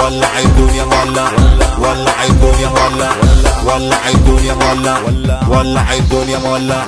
ولع الدنيا مولع، ولع الدنيا مولع، ولع الدنيا مولع، ولع الدنيا مولع.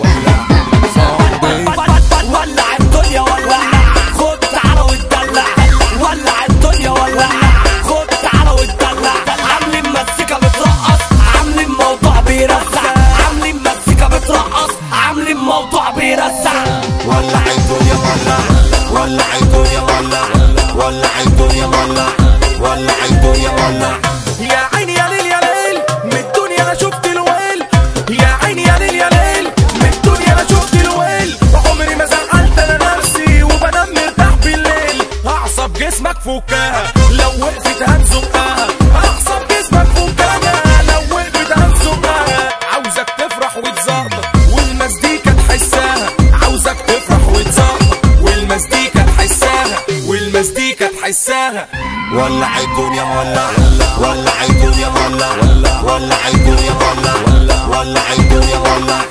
ولع الدنيا ولع، خد تعالى واتدلع. ولع الدنيا ولع، خد تعالى واتدلع. عاملين مزيكا بترقص، عاملين موضوع بيرزع. عاملين مزيكا بترقص، عاملين موضوع بيرزع. ولع الدنيا مولع، ولع الدنيا مولع، ولع الدنيا مولع، ولع الدنيا مولع. يا عيني يا ليل يا ليل، من الدنيا انا شفت الويل. يا عيني يا ليل يا ليل، من الدنيا انا شفت الويل. عمري ما زعلت انا نفسي وبنام مرتاح بالليل. اعصب جسمك فكها، لو وقفت هنزقها. اعصب جسمك فكها، لو وقفت هنزقها. عاوزك تفرح وتزقطط والمزيكا تحسها. عاوزك تفرح وتزقطط والمزيكا تحسها، والمزيكا تحسها. ولع الدنيا مولع، ولع الدنيا مولع، ولع الدنيا مولع، ولع الدنيا مولع.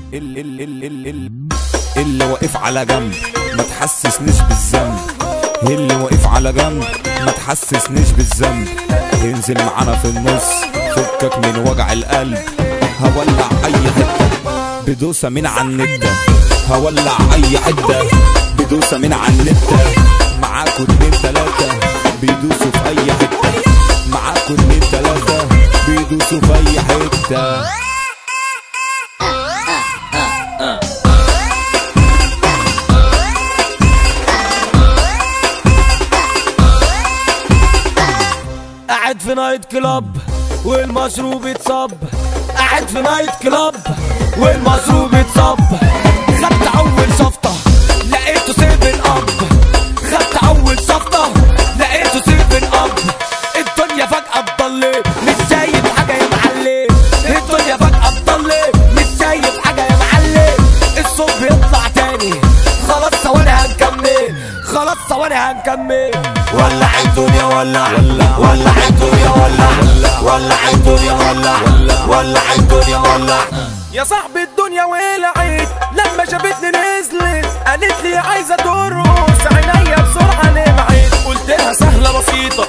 اللي واقف على جنب ما تحسسنيش بالذنب، اللي واقف على جنب ما تحسسنيش بالذنب. انزل معانا في النص فكك من وجع القلب. هولع اي حته بدوسه من على النده، هولع اي حته بدوسه من على النده. معاكوا 2 3 بيدوسوا في اي حته، معاكوا 2 3 بيدوسوا في اي حته. قاعد في نايت كلاب والمشروب يتصب. قاعد في نايت كلاب والمشروب يتصب. خدت اول شفطه لقيته 7 اب. خدت اول شفطه لقيته 7 اب. الدنيا فجأة اتضلت مش شايف حاجة يا معلم. الدنيا فجأة اتضلت مش شايف حاجة يا معلم. الصوت بيطلع تاني، خلاص ثواني هنكمل، خلاص ثواني هنكمل. ولع الدنيا ولع، ولع الدنيا ولع، ولع الدنيا ولع، ولع الدنيا ولع. يا صاحبي الدنيا ولعت لما شافتني نزلت. قالت لي عايزة ترقص، عينيا بسرعة لمعت. قلت لها سهلة بسيطة